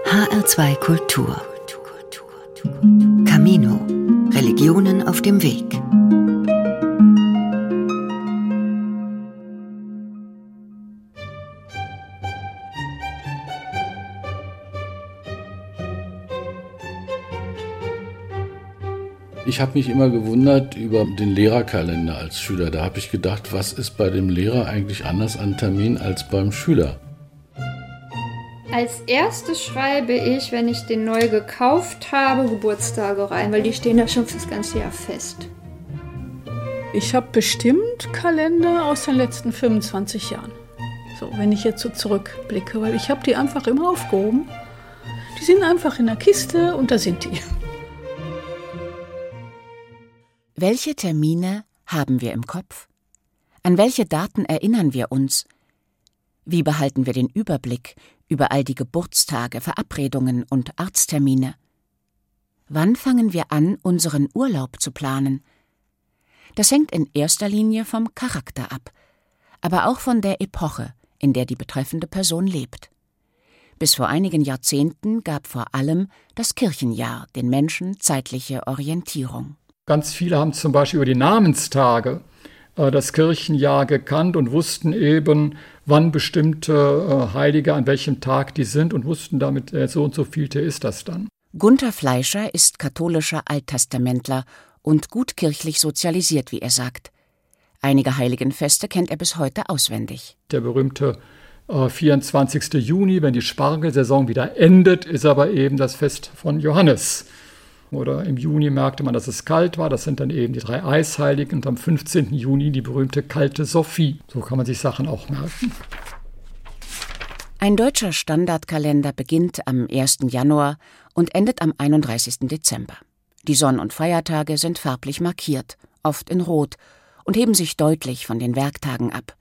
HR2 Kultur. Camino. Religionen auf dem Weg. Ich habe mich immer gewundert über den Lehrerkalender als Schüler. Da habe ich gedacht, was ist bei dem Lehrer eigentlich anders an Termin als beim Schüler? Als erstes schreibe ich, wenn ich den neu gekauft habe, Geburtstage rein, weil die stehen da schon fürs ganze Jahr fest. Ich habe bestimmt Kalender aus den letzten 25 Jahren. So, wenn ich jetzt so zurückblicke, weil ich habe die einfach immer aufgehoben. Die sind einfach in der Kiste und da sind die. Welche Termine haben wir im Kopf? An welche Daten erinnern wir uns? Wie behalten wir den Überblick über all die Geburtstage, Verabredungen und Arzttermine? Wann fangen wir an, unseren Urlaub zu planen? Das hängt in erster Linie vom Charakter ab, aber auch von der Epoche, in der die betreffende Person lebt. Bis vor einigen Jahrzehnten gab vor allem das Kirchenjahr den Menschen zeitliche Orientierung. Ganz viele haben zum Beispiel über die Namenstage das Kirchenjahr gekannt und wussten eben, wann bestimmte Heilige an welchem Tag die sind und wussten damit, so und so vielte ist das dann. Gunther Fleischer ist katholischer Alttestamentler und gut kirchlich sozialisiert, wie er sagt. Einige Heiligenfeste kennt er bis heute auswendig. Der berühmte 24. Juni, wenn die Spargelsaison wieder endet, ist aber eben das Fest von Johannes. Oder im Juni merkte man, dass es kalt war. Das sind dann eben die 3 Eisheiligen. Und am 15. Juni die berühmte kalte Sophie. So kann man sich Sachen auch merken. Ein deutscher Standardkalender beginnt am 1. Januar und endet am 31. Dezember. Die Sonn- und Feiertage sind farblich markiert, oft in Rot, und heben sich deutlich von den Werktagen ab.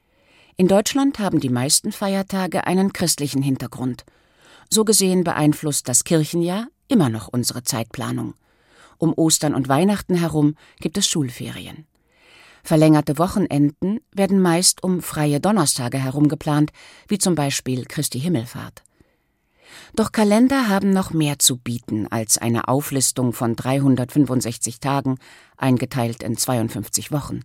In Deutschland haben die meisten Feiertage einen christlichen Hintergrund. So gesehen beeinflusst das Kirchenjahr immer noch unsere Zeitplanung. Um Ostern und Weihnachten herum gibt es Schulferien. Verlängerte Wochenenden werden meist um freie Donnerstage herum geplant, wie zum Beispiel Christi Himmelfahrt. Doch Kalender haben noch mehr zu bieten als eine Auflistung von 365 Tagen, eingeteilt in 52 Wochen.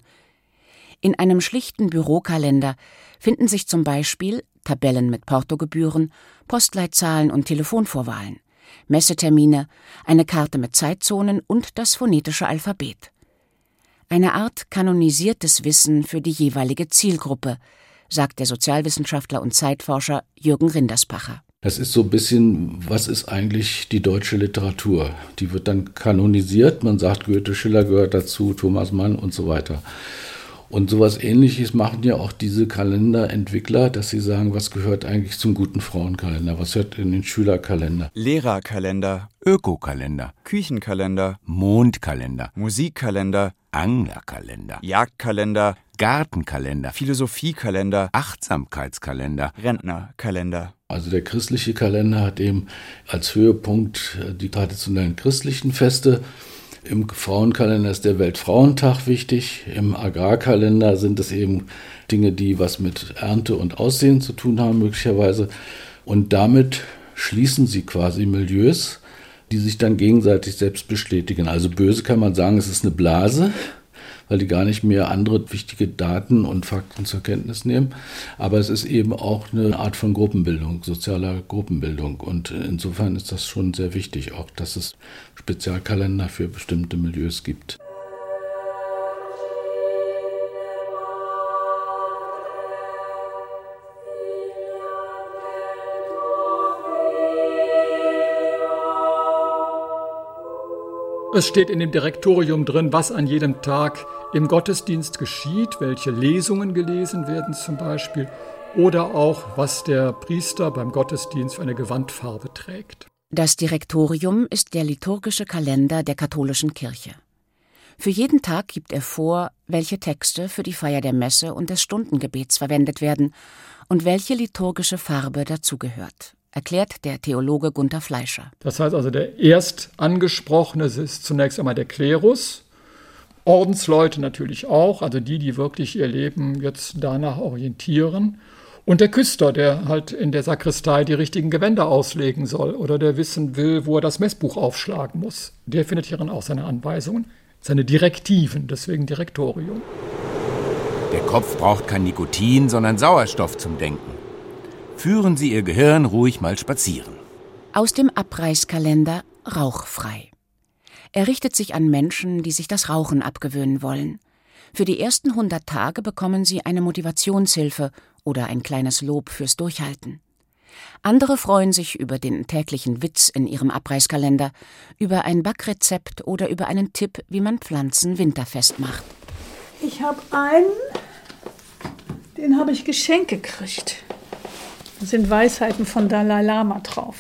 In einem schlichten Bürokalender finden sich zum Beispiel Tabellen mit Portogebühren, Postleitzahlen und Telefonvorwahlen, Messetermine, eine Karte mit Zeitzonen und das phonetische Alphabet. Eine Art kanonisiertes Wissen für die jeweilige Zielgruppe, sagt der Sozialwissenschaftler und Zeitforscher Jürgen Rinderspacher. Das ist so ein bisschen, was ist eigentlich die deutsche Literatur? Die wird dann kanonisiert, man sagt, Goethe, Schiller gehört dazu, Thomas Mann und so weiter. Und sowas Ähnliches machen ja auch diese Kalenderentwickler, dass sie sagen, was gehört eigentlich zum guten Frauenkalender, was gehört in den Schülerkalender. Lehrerkalender, Ökokalender, Küchenkalender, Mondkalender, Musikkalender, Anglerkalender, Jagdkalender, Gartenkalender, Philosophiekalender, Achtsamkeitskalender, Rentnerkalender. Also der christliche Kalender hat eben als Höhepunkt die traditionellen christlichen Feste. Im Frauenkalender ist der Weltfrauentag wichtig. Im Agrarkalender sind es eben Dinge, die was mit Ernte und Aussehen zu tun haben möglicherweise. Und damit schließen sie quasi Milieus, die sich dann gegenseitig selbst bestätigen. Also böse kann man sagen, es ist eine Blase, weil die gar nicht mehr andere wichtige Daten und Fakten zur Kenntnis nehmen. Aber es ist eben auch eine Art von Gruppenbildung, sozialer Gruppenbildung. Und insofern ist das schon sehr wichtig, auch dass es Spezialkalender für bestimmte Milieus gibt. Es steht in dem Direktorium drin, was an jedem Tag im Gottesdienst geschieht, welche Lesungen gelesen werden zum Beispiel oder auch, was der Priester beim Gottesdienst für eine Gewandfarbe trägt. Das Direktorium ist der liturgische Kalender der katholischen Kirche. Für jeden Tag gibt er vor, welche Texte für die Feier der Messe und des Stundengebets verwendet werden und welche liturgische Farbe dazugehört, erklärt der Theologe Gunther Fleischer. Das heißt also, der erst angesprochene ist zunächst einmal der Klerus, Ordensleute natürlich auch, also die wirklich ihr Leben jetzt danach orientieren. Und der Küster, der halt in der Sakristei die richtigen Gewänder auslegen soll oder der wissen will, wo er das Messbuch aufschlagen muss. Der findet hierin auch seine Anweisungen, seine Direktiven, deswegen Direktorium. Der Kopf braucht kein Nikotin, sondern Sauerstoff zum Denken. Führen Sie Ihr Gehirn ruhig mal spazieren. Aus dem Abreißkalender Rauchfrei. Er richtet sich an Menschen, die sich das Rauchen abgewöhnen wollen. Für die ersten 100 Tage bekommen sie eine Motivationshilfe oder ein kleines Lob fürs Durchhalten. Andere freuen sich über den täglichen Witz in ihrem Abreißkalender, über ein Backrezept oder über einen Tipp, wie man Pflanzen winterfest macht. Ich habe einen, den habe ich geschenkt gekriegt. Da sind Weisheiten von Dalai Lama drauf.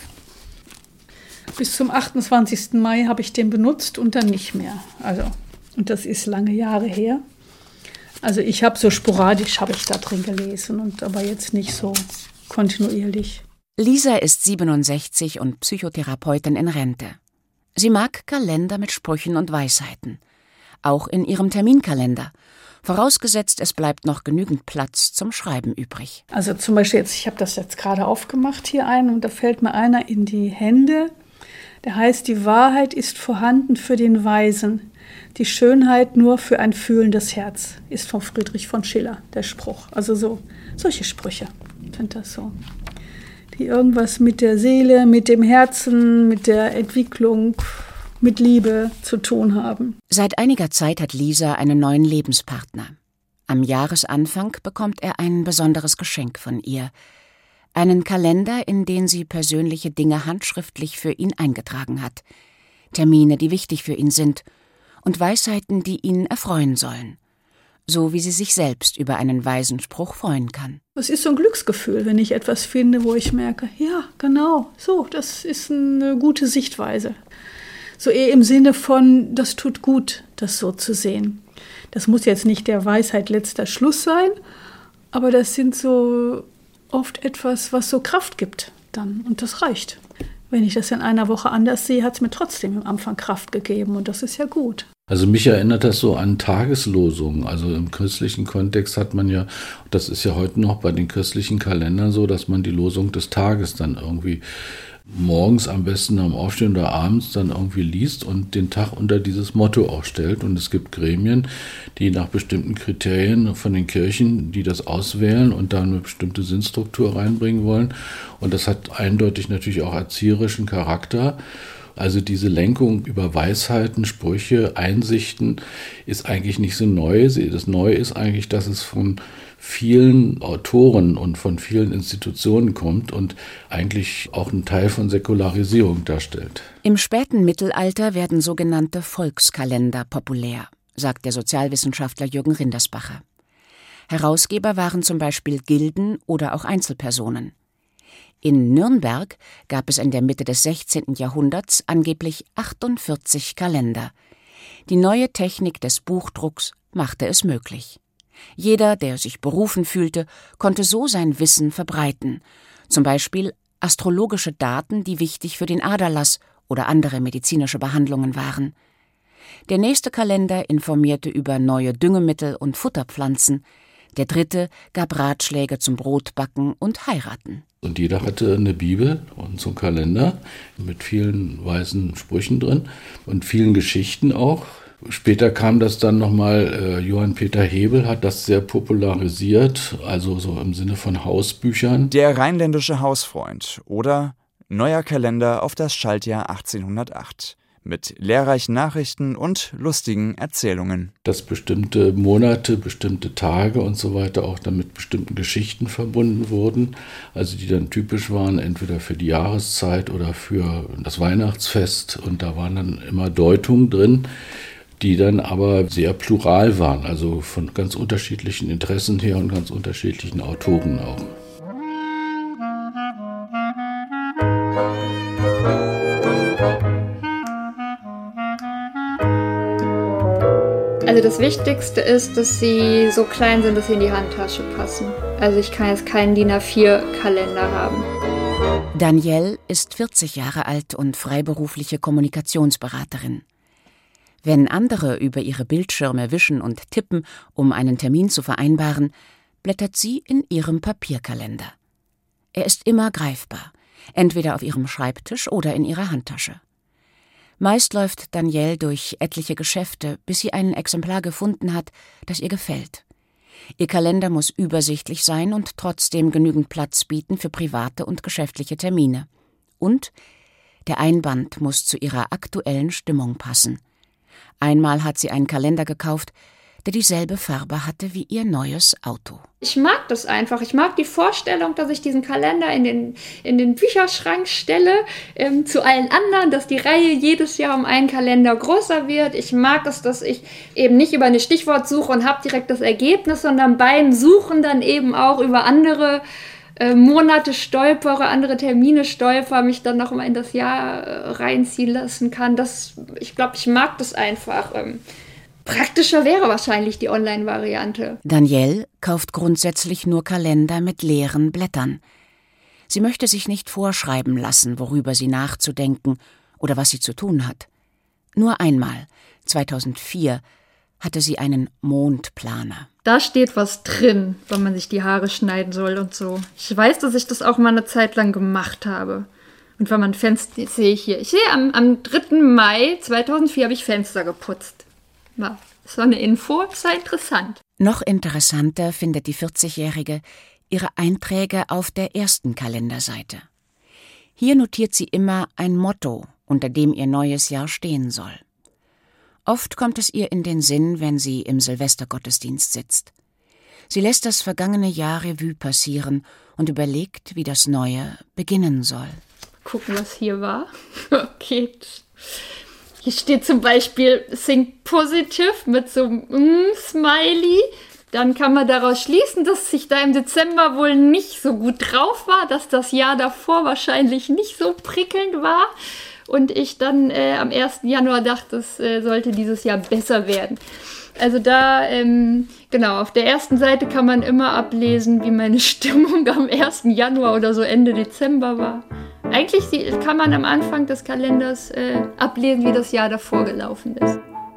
Bis zum 28. Mai habe ich den benutzt und dann nicht mehr. Und das ist lange Jahre her. Also ich habe so sporadisch habe ich da drin gelesen, aber jetzt nicht so kontinuierlich. Lisa ist 67 und Psychotherapeutin in Rente. Sie mag Kalender mit Sprüchen und Weisheiten. Auch in ihrem Terminkalender. Vorausgesetzt, es bleibt noch genügend Platz zum Schreiben übrig. Also zum Beispiel ich habe das jetzt gerade aufgemacht hier und da fällt mir einer in die Hände. Der heißt, die Wahrheit ist vorhanden für den Weisen. Die Schönheit nur für ein fühlendes Herz, ist von Friedrich von Schiller, der Spruch. Also solche Sprüche, ich finde das so. Die irgendwas mit der Seele, mit dem Herzen, mit der Entwicklung, mit Liebe zu tun haben. Seit einiger Zeit hat Lisa einen neuen Lebenspartner. Am Jahresanfang bekommt er ein besonderes Geschenk von ihr. Einen Kalender, in den sie persönliche Dinge handschriftlich für ihn eingetragen hat. Termine, die wichtig für ihn sind. Und Weisheiten, die ihn erfreuen sollen. So wie sie sich selbst über einen weisen Spruch freuen kann. Es ist so ein Glücksgefühl, wenn ich etwas finde, wo ich merke, ja, genau, so, das ist eine gute Sichtweise. So eher im Sinne von, das tut gut, das so zu sehen. Das muss jetzt nicht der Weisheit letzter Schluss sein, aber das sind so oft etwas, was so Kraft gibt dann. Und das reicht. Wenn ich das in einer Woche anders sehe, hat es mir trotzdem am Anfang Kraft gegeben und das ist ja gut. Also mich erinnert das so an Tageslosungen. Also im christlichen Kontext hat man ja, das ist ja heute noch bei den christlichen Kalendern so, dass man die Losung des Tages dann irgendwie morgens am besten am Aufstehen oder abends dann irgendwie liest und den Tag unter dieses Motto auch stellt. Und es gibt Gremien, die nach bestimmten Kriterien von den Kirchen, die das auswählen und da eine bestimmte Sinnstruktur reinbringen wollen. Und das hat eindeutig natürlich auch erzieherischen Charakter. Also diese Lenkung über Weisheiten, Sprüche, Einsichten ist eigentlich nicht so neu. Das Neue ist eigentlich, dass es von vielen Autoren und von vielen Institutionen kommt und eigentlich auch einen Teil von Säkularisierung darstellt. Im späten Mittelalter werden sogenannte Volkskalender populär, sagt der Sozialwissenschaftler Jürgen Rindersbacher. Herausgeber waren zum Beispiel Gilden oder auch Einzelpersonen. In Nürnberg gab es in der Mitte des 16. Jahrhunderts angeblich 48 Kalender. Die neue Technik des Buchdrucks machte es möglich. Jeder, der sich berufen fühlte, konnte so sein Wissen verbreiten. Zum Beispiel astrologische Daten, die wichtig für den Aderlass oder andere medizinische Behandlungen waren. Der nächste Kalender informierte über neue Düngemittel und Futterpflanzen. Der dritte gab Ratschläge zum Brotbacken und Heiraten. Und jeder hatte eine Bibel und so einen Kalender mit vielen weisen Sprüchen drin und vielen Geschichten auch. Später kam das dann nochmal, Johann Peter Hebel hat das sehr popularisiert, also so im Sinne von Hausbüchern. Der rheinländische Hausfreund oder Neuer Kalender auf das Schaltjahr 1808 mit lehrreichen Nachrichten und lustigen Erzählungen. Dass bestimmte Monate, bestimmte Tage und so weiter auch dann mit bestimmten Geschichten verbunden wurden, also die dann typisch waren, entweder für die Jahreszeit oder für das Weihnachtsfest. Und da waren dann immer Deutungen drin, die dann aber sehr plural waren, also von ganz unterschiedlichen Interessen her und ganz unterschiedlichen Autoren auch. Also das Wichtigste ist, dass sie so klein sind, dass sie in die Handtasche passen. Also ich kann jetzt keinen DIN A4-Kalender haben. Danielle ist 40 Jahre alt und freiberufliche Kommunikationsberaterin. Wenn andere über ihre Bildschirme wischen und tippen, um einen Termin zu vereinbaren, blättert sie in ihrem Papierkalender. Er ist immer greifbar, entweder auf ihrem Schreibtisch oder in ihrer Handtasche. Meist läuft Danielle durch etliche Geschäfte, bis sie ein Exemplar gefunden hat, das ihr gefällt. Ihr Kalender muss übersichtlich sein und trotzdem genügend Platz bieten für private und geschäftliche Termine. Und der Einband muss zu ihrer aktuellen Stimmung passen. Einmal hat sie einen Kalender gekauft, der dieselbe Farbe hatte wie ihr neues Auto. Ich mag das einfach. Ich mag die Vorstellung, dass ich diesen Kalender in den Bücherschrank stelle, zu allen anderen, dass die Reihe jedes Jahr um einen Kalender größer wird. Ich mag es, dass ich eben nicht über eine Stichwortsuche und habe direkt das Ergebnis, sondern beim Suchen dann eben auch über andere Monate stolpere, andere Termine stolpere, mich dann noch mal in das Jahr reinziehen lassen kann. Ich glaube, ich mag das einfach. Praktischer wäre wahrscheinlich die Online-Variante. Danielle kauft grundsätzlich nur Kalender mit leeren Blättern. Sie möchte sich nicht vorschreiben lassen, worüber sie nachzudenken oder was sie zu tun hat. Nur einmal, 2004, hatte sie einen Mondplaner. Da steht was drin, wenn man sich die Haare schneiden soll und so. Ich weiß, dass ich das auch mal eine Zeit lang gemacht habe. Und wenn man Fenster, sehe ich hier. Ich sehe am 3. Mai 2004 habe ich Fenster geputzt. Ja, so eine Info, ist ja interessant. Noch interessanter findet die 40-Jährige ihre Einträge auf der ersten Kalenderseite. Hier notiert sie immer ein Motto, unter dem ihr neues Jahr stehen soll. Oft kommt es ihr in den Sinn, wenn sie im Silvestergottesdienst sitzt. Sie lässt das vergangene Jahr Revue passieren und überlegt, wie das Neue beginnen soll. Gucken, was hier war. Okay. Hier steht zum Beispiel Think Positive mit so einem Smiley. Dann kann man daraus schließen, dass ich da im Dezember wohl nicht so gut drauf war, dass das Jahr davor wahrscheinlich nicht so prickelnd war. Und ich dann am 1. Januar dachte, es sollte dieses Jahr besser werden. Also da, genau, auf der ersten Seite kann man immer ablesen, wie meine Stimmung am 1. Januar oder so Ende Dezember war. Eigentlich kann man am Anfang des Kalenders ablesen, wie das Jahr davor gelaufen ist.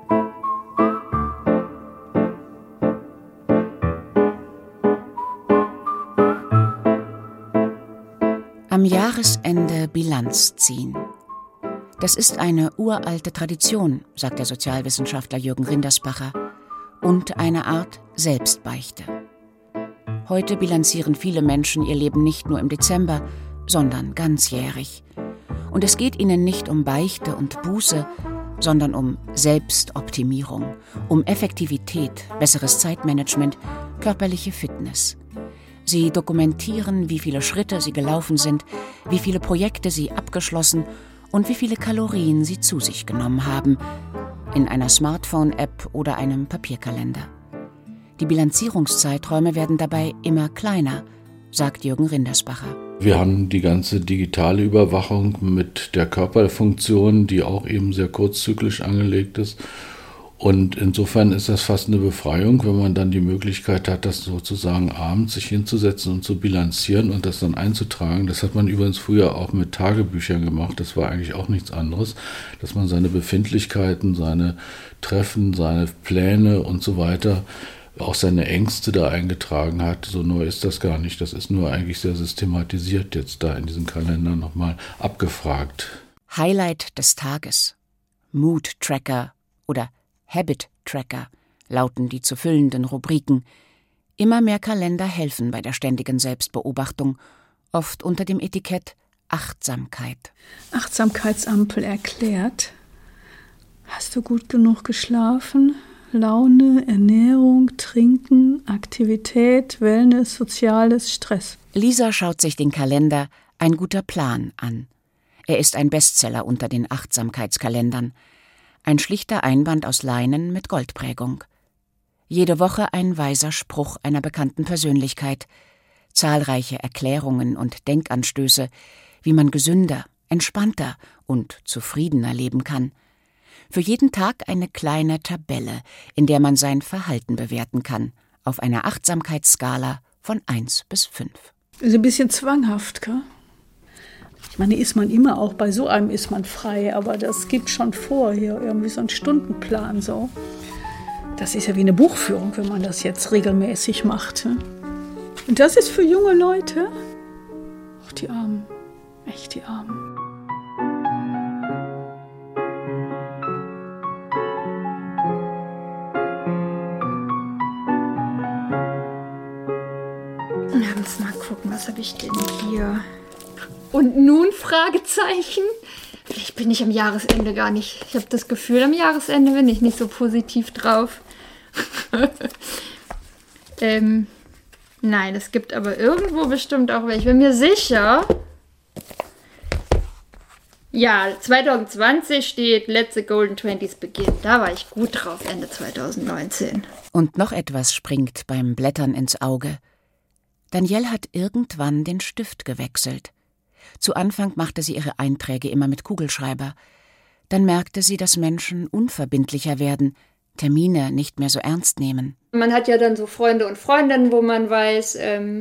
Am Jahresende Bilanz ziehen. Das ist eine uralte Tradition, sagt der Sozialwissenschaftler Jürgen Rindersbacher, und eine Art Selbstbeichte. Heute bilanzieren viele Menschen ihr Leben nicht nur im Dezember, sondern ganzjährig. Und es geht ihnen nicht um Beichte und Buße, sondern um Selbstoptimierung, um Effektivität, besseres Zeitmanagement, körperliche Fitness. Sie dokumentieren, wie viele Schritte sie gelaufen sind, wie viele Projekte sie abgeschlossen und wie viele Kalorien sie zu sich genommen haben, in einer Smartphone-App oder einem Papierkalender. Die Bilanzierungszeiträume werden dabei immer kleiner, sagt Jürgen Rindersbacher. Wir haben die ganze digitale Überwachung mit der Körperfunktion, die auch eben sehr kurzzyklisch angelegt ist. Und insofern ist das fast eine Befreiung, wenn man dann die Möglichkeit hat, das sozusagen abends sich hinzusetzen und zu bilanzieren und das dann einzutragen. Das hat man übrigens früher auch mit Tagebüchern gemacht. Das war eigentlich auch nichts anderes, dass man seine Befindlichkeiten, seine Treffen, seine Pläne und so weiter, auch seine Ängste da eingetragen hat. So neu ist das gar nicht. Das ist nur eigentlich sehr systematisiert jetzt da in diesem Kalender nochmal abgefragt. Highlight des Tages, Mood-Tracker oder Habit-Tracker lauten die zu füllenden Rubriken. Immer mehr Kalender helfen bei der ständigen Selbstbeobachtung, oft unter dem Etikett Achtsamkeit. Achtsamkeitsampel erklärt: Hast du gut genug geschlafen? Laune, Ernährung, Trinken, Aktivität, Wellness, Soziales, Stress. Lisa schaut sich den Kalender Ein guter Plan an. Er ist ein Bestseller unter den Achtsamkeitskalendern. Ein schlichter Einband aus Leinen mit Goldprägung. Jede Woche ein weiser Spruch einer bekannten Persönlichkeit. Zahlreiche Erklärungen und Denkanstöße, wie man gesünder, entspannter und zufriedener leben kann. Für jeden Tag eine kleine Tabelle, in der man sein Verhalten bewerten kann, auf einer Achtsamkeitsskala von 1 bis 5. Ist ein bisschen zwanghaft, gell? Ich meine, ist man immer auch, bei so einem ist man frei, aber das gibt schon vor, hier irgendwie so einen Stundenplan so. Das ist ja wie eine Buchführung, wenn man das jetzt regelmäßig macht. Ne? Und das ist für junge Leute? Ach, die Armen. Echt die Armen. Na, muss mal gucken, was habe ich denn hier? Und nun? Fragezeichen? Vielleicht bin ich am Jahresende gar nicht. Ich habe das Gefühl, am Jahresende bin ich nicht so positiv drauf. Nein, es gibt aber irgendwo bestimmt auch welche. Ich bin mir sicher. Ja, 2020 steht Let the Golden Twenties begin. Da war ich gut drauf, Ende 2019. Und noch etwas springt beim Blättern ins Auge. Danielle hat irgendwann den Stift gewechselt. Zu Anfang machte sie ihre Einträge immer mit Kugelschreiber. Dann merkte sie, dass Menschen unverbindlicher werden, Termine nicht mehr so ernst nehmen. Man hat ja dann so Freunde und Freundinnen, wo man weiß,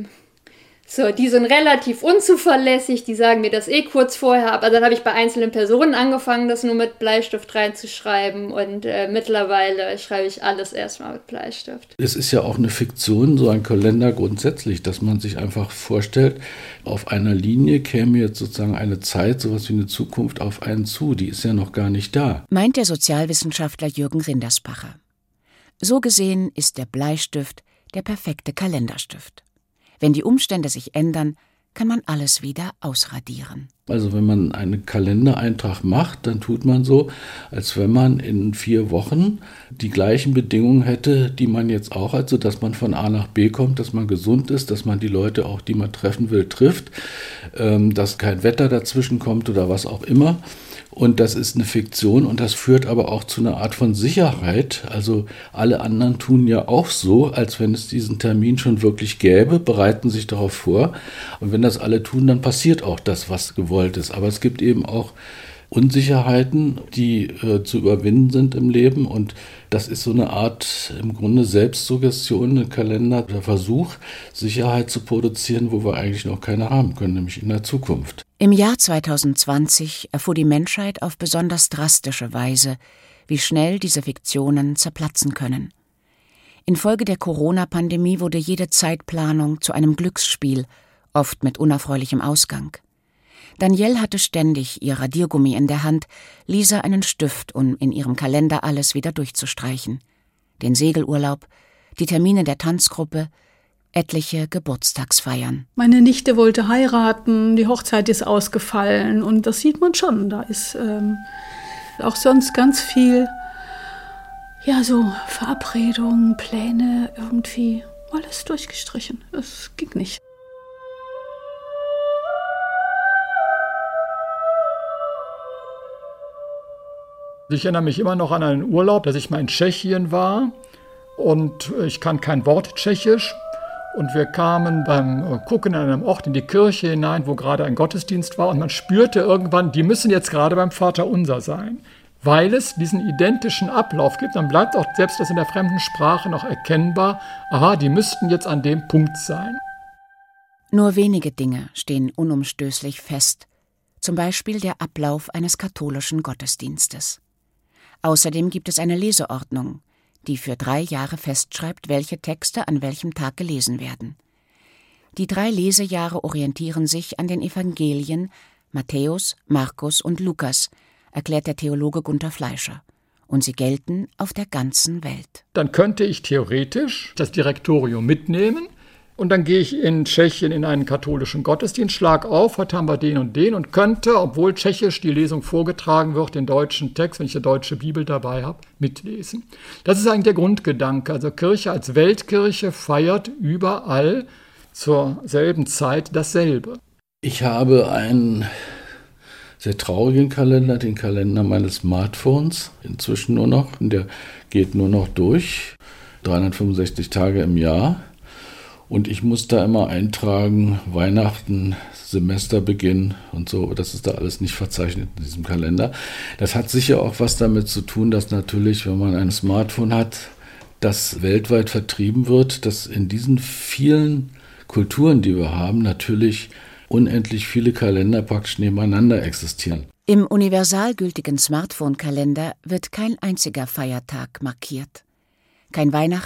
die sind relativ unzuverlässig, die sagen mir das kurz vorher, aber dann habe ich bei einzelnen Personen angefangen, das nur mit Bleistift reinzuschreiben und mittlerweile schreibe ich alles erstmal mit Bleistift. Es ist ja auch eine Fiktion, so ein Kalender grundsätzlich, dass man sich einfach vorstellt, auf einer Linie käme jetzt sozusagen eine Zeit, sowas wie eine Zukunft auf einen zu, die ist ja noch gar nicht da. Meint der Sozialwissenschaftler Jürgen Rindersbacher. So gesehen ist der Bleistift der perfekte Kalenderstift. Wenn die Umstände sich ändern, kann man alles wieder ausradieren. Also wenn man einen Kalendereintrag macht, dann tut man so, als wenn man in 4 Wochen die gleichen Bedingungen hätte, die man jetzt auch hat, sodass man von A nach B kommt, dass man gesund ist, dass man die Leute auch, die man treffen will, trifft, dass kein Wetter dazwischen kommt oder was auch immer. Und das ist eine Fiktion und das führt aber auch zu einer Art von Sicherheit. Also alle anderen tun ja auch so, als wenn es diesen Termin schon wirklich gäbe, bereiten sich darauf vor. Und wenn das alle tun, dann passiert auch das, was gewollt ist. Aber es gibt eben auch Unsicherheiten, die zu überwinden sind im Leben. Und das ist so eine Art, im Grunde Selbstsuggestion, ein Kalender, der Versuch, Sicherheit zu produzieren, wo wir eigentlich noch keine haben können, nämlich in der Zukunft. Im Jahr 2020 erfuhr die Menschheit auf besonders drastische Weise, wie schnell diese Fiktionen zerplatzen können. Infolge der Corona-Pandemie wurde jede Zeitplanung zu einem Glücksspiel, oft mit unerfreulichem Ausgang. Danielle hatte ständig ihr Radiergummi in der Hand, Lisa einen Stift, um in ihrem Kalender alles wieder durchzustreichen. Den Segelurlaub, die Termine der Tanzgruppe, etliche Geburtstagsfeiern. Meine Nichte wollte heiraten, die Hochzeit ist ausgefallen und das sieht man schon. Da ist auch sonst ganz viel, ja, so Verabredungen, Pläne, irgendwie alles durchgestrichen. Es ging nicht. Ich erinnere mich immer noch an einen Urlaub, dass ich mal in Tschechien war und ich kann kein Wort Tschechisch. Und wir kamen beim Gucken an einem Ort in die Kirche hinein, wo gerade ein Gottesdienst war. Und man spürte irgendwann, die müssen jetzt gerade beim Vaterunser sein. Weil es diesen identischen Ablauf gibt, dann bleibt auch selbst das in der fremden Sprache noch erkennbar, aha, die müssten jetzt an dem Punkt sein. Nur wenige Dinge stehen unumstößlich fest. Zum Beispiel der Ablauf eines katholischen Gottesdienstes. Außerdem gibt es eine Leseordnung, die für 3 Jahre festschreibt, welche Texte an welchem Tag gelesen werden. Die 3 Lesejahre orientieren sich an den Evangelien Matthäus, Markus und Lukas, erklärt der Theologe Gunther Fleischer. Und sie gelten auf der ganzen Welt. Dann könnte ich theoretisch das Direktorium mitnehmen und dann gehe ich in Tschechien in einen katholischen Gottesdienst, schlag auf, heute haben wir den und könnte, obwohl tschechisch die Lesung vorgetragen wird, den deutschen Text, wenn ich eine deutsche Bibel dabei habe, mitlesen. Das ist eigentlich der Grundgedanke. Also Kirche als Weltkirche feiert überall zur selben Zeit dasselbe. Ich habe einen sehr traurigen Kalender, den Kalender meines Smartphones, inzwischen nur noch. Der geht nur noch durch, 365 Tage im Jahr. Und ich muss da immer eintragen, Weihnachten, Semesterbeginn und so, das ist da alles nicht verzeichnet in diesem Kalender. Das hat sicher auch was damit zu tun, dass natürlich, wenn man ein Smartphone hat, das weltweit vertrieben wird, dass in diesen vielen Kulturen, die wir haben, natürlich unendlich viele Kalender praktisch nebeneinander existieren. Im universal gültigen Smartphone-Kalender wird kein einziger Feiertag markiert. Kein Weihnachten,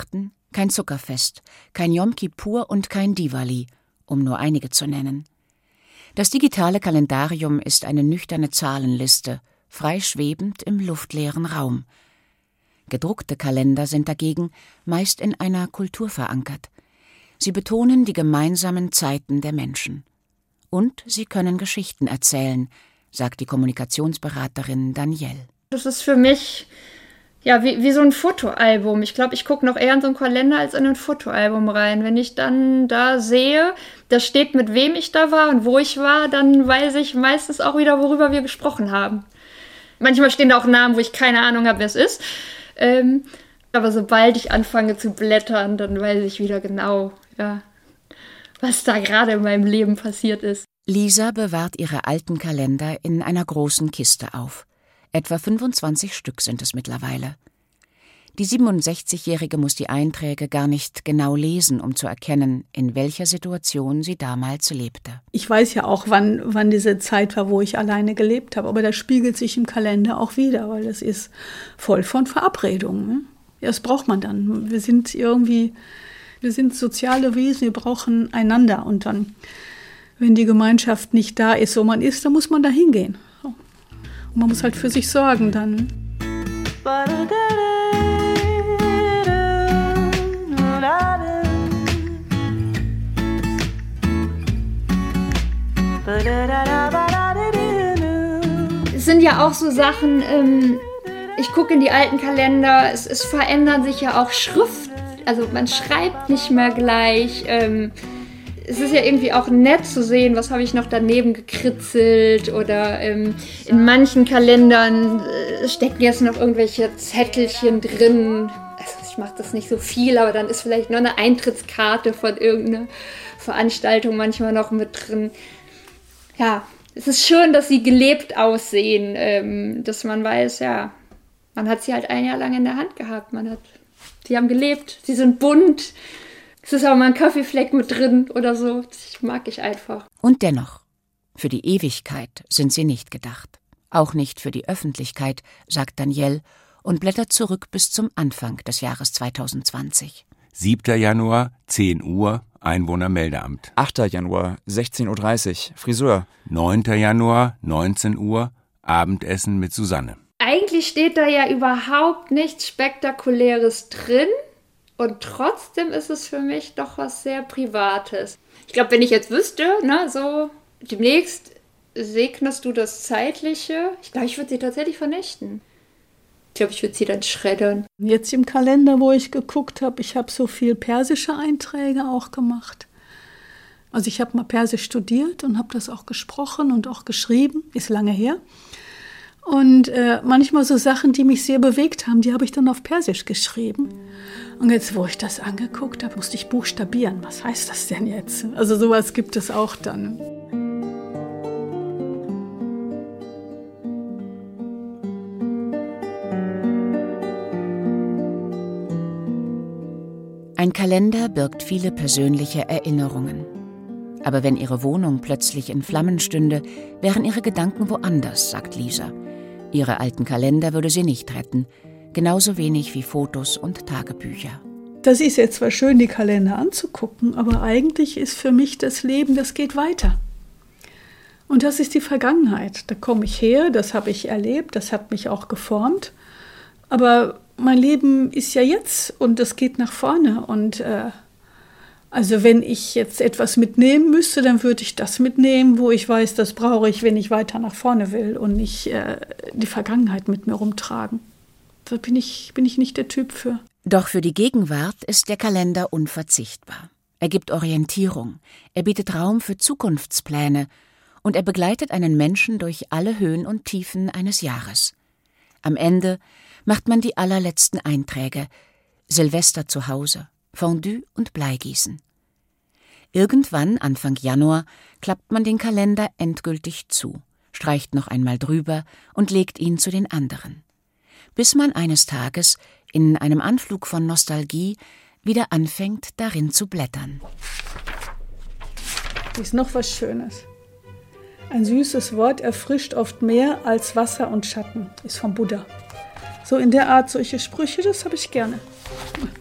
Kein Zuckerfest, kein Yom Kippur und kein Diwali, um nur einige zu nennen. Das digitale Kalendarium ist eine nüchterne Zahlenliste, frei schwebend im luftleeren Raum. Gedruckte Kalender sind dagegen meist in einer Kultur verankert. Sie betonen die gemeinsamen Zeiten der Menschen. Und sie können Geschichten erzählen, sagt die Kommunikationsberaterin Danielle. Das ist für mich ja wie so ein Fotoalbum. Ich glaube, ich gucke noch eher in so einen Kalender als in ein Fotoalbum rein. Wenn ich dann da sehe, da steht, mit wem ich da war und wo ich war, dann weiß ich meistens auch wieder, worüber wir gesprochen haben. Manchmal stehen da auch Namen, wo ich keine Ahnung habe, wer es ist. Aber sobald ich anfange zu blättern, dann weiß ich wieder genau, ja, was da gerade in meinem Leben passiert ist. Lisa bewahrt ihre alten Kalender in einer großen Kiste auf. Etwa 25 Stück sind es mittlerweile. Die 67-Jährige muss die Einträge gar nicht genau lesen, um zu erkennen, in welcher Situation sie damals lebte. Ich weiß ja auch, wann diese Zeit war, wo ich alleine gelebt habe. Aber das spiegelt sich im Kalender auch wieder, weil das ist voll von Verabredungen. Ne? Ja, das braucht man dann. Wir sind soziale Wesen, wir brauchen einander. Und dann, wenn die Gemeinschaft nicht da ist, wo man ist, dann muss man da hingehen. So. Und man muss halt für sich sorgen dann. Es sind ja auch so Sachen, ich gucke in die alten Kalender, es verändern sich ja auch Schrift, also man schreibt nicht mehr gleich. Es ist ja irgendwie auch nett zu sehen, was habe ich noch daneben gekritzelt oder in manchen Kalendern stecken jetzt noch irgendwelche Zettelchen drin. Also ich mache das nicht so viel, aber dann ist vielleicht noch eine Eintrittskarte von irgendeiner Veranstaltung manchmal noch mit drin. Ja, es ist schön, dass sie gelebt aussehen, dass man weiß, ja, man hat sie halt ein Jahr lang in der Hand gehabt. Sie haben gelebt, sie sind bunt. Es ist auch mal ein Kaffeefleck mit drin oder so. Das mag ich einfach. Und dennoch, für die Ewigkeit sind sie nicht gedacht. Auch nicht für die Öffentlichkeit, sagt Danielle und blättert zurück bis zum Anfang des Jahres 2020. 7. Januar, 10 Uhr, Einwohnermeldeamt. 8. Januar, 16.30 Uhr, Friseur. 9. Januar, 19 Uhr, Abendessen mit Susanne. Eigentlich steht da ja überhaupt nichts Spektakuläres drin. Und trotzdem ist es für mich doch was sehr Privates. Ich glaube, wenn ich jetzt wüsste, so demnächst segnest du das Zeitliche, ich glaube, ich würde sie tatsächlich vernichten. Ich glaube, ich würde sie dann schreddern. Jetzt im Kalender, wo ich geguckt habe, ich habe so viel persische Einträge auch gemacht. Also ich habe mal Persisch studiert und habe das auch gesprochen und auch geschrieben, ist lange her. Und manchmal so Sachen, die mich sehr bewegt haben, die habe ich dann auf Persisch geschrieben. Und jetzt, wo ich das angeguckt habe, musste ich buchstabieren. Was heißt das denn jetzt? Also sowas gibt es auch dann. Ein Kalender birgt viele persönliche Erinnerungen. Aber wenn ihre Wohnung plötzlich in Flammen stünde, wären ihre Gedanken woanders, sagt Lisa. Ihre alten Kalender würde sie nicht retten, genauso wenig wie Fotos und Tagebücher. Das ist jetzt zwar schön, die Kalender anzugucken, aber eigentlich ist für mich das Leben, das geht weiter. Und das ist die Vergangenheit. Da komme ich her, das habe ich erlebt, das hat mich auch geformt. Aber mein Leben ist ja jetzt und das geht nach vorne. Und also wenn ich jetzt etwas mitnehmen müsste, dann würde ich das mitnehmen, wo ich weiß, das brauche ich, wenn ich weiter nach vorne will und nicht die Vergangenheit mit mir rumtragen. Da bin ich nicht der Typ für. Doch für die Gegenwart ist der Kalender unverzichtbar. Er gibt Orientierung, er bietet Raum für Zukunftspläne und er begleitet einen Menschen durch alle Höhen und Tiefen eines Jahres. Am Ende macht man die allerletzten Einträge, Silvester zu Hause, Fondue und Bleigießen. Irgendwann, Anfang Januar, klappt man den Kalender endgültig zu, streicht noch einmal drüber und legt ihn zu den anderen. Bis man eines Tages, in einem Anflug von Nostalgie, wieder anfängt, darin zu blättern. Hier ist noch was Schönes. Ein süßes Wort erfrischt oft mehr als Wasser und Schatten, ist vom Buddha. So in der Art, solche Sprüche, das habe ich gerne.